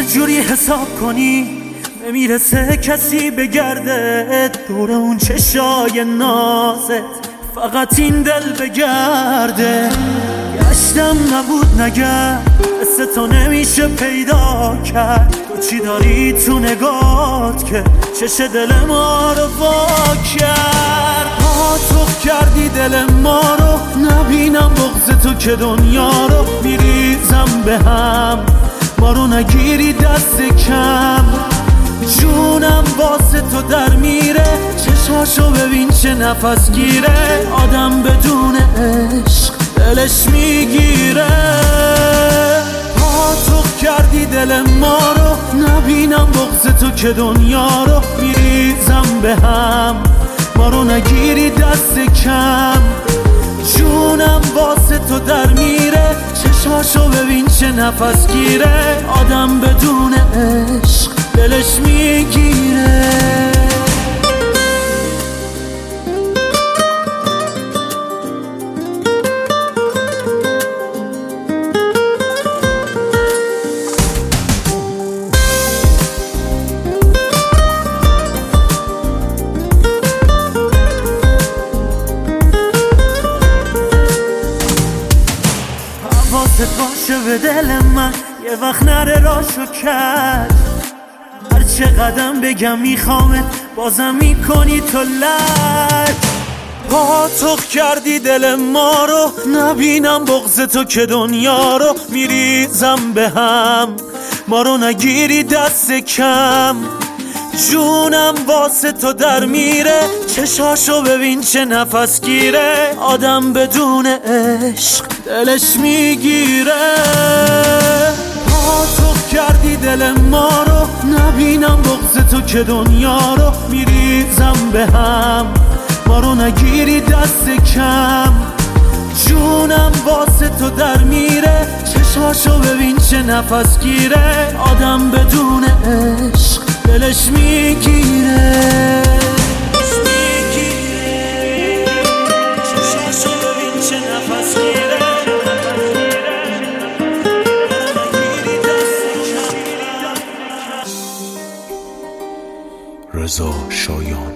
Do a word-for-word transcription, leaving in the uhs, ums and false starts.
جوری حساب کنی نمیرسه کسی بگرده دور اون چشای نازت، فقط این دل بگرده. گشتم نبود نگرد، مثل تو نمیشه پیدا کرد. تو چی داری تو نگات که چش دل ما رو وا کرد؟ عاطف کردی دل ما رو، نبینم بغض تو که دنیا رو میریزم به هم. ما رو نگیری دست کم، جونم واسه تو در میره. چشاشو ببین چه نفس گیره، آدم بدون عشق دلش میگیره. عاطف کردی دل ما رو، نبینم بغض تو که دنیا رو میریزم به هم. ما رو نگیری دست کم، جونم واسه تو در میره. چشاشو ببین چه نفس گیره، آدم بدون عشق دلش میگیره. حواست باشه به دل من، یه وقت نره راشو کرد. هر چه قدم بگم میخوامت، بازم میکنی تو لج. عاطف کردی دل ما رو، نبینم بغض تو که دنیا رو میریزم به هم. ما رو نگیری دست کم، جونم واسه تو در میره. چشاشو ببین چه نفس گیره، آدم بدون عشق دلش میگیره. عاطف کردی دل ما رو، نبینم بغض تو که دنیا رو میریزم به هم. ما رو نگیری دست کم، جونم واسه تو در میره. چشاشو ببین چه نفس گیره، آدم بدون عشق دلش میگیره. چشاشو ببین چه نفس گیره، رضا شایان.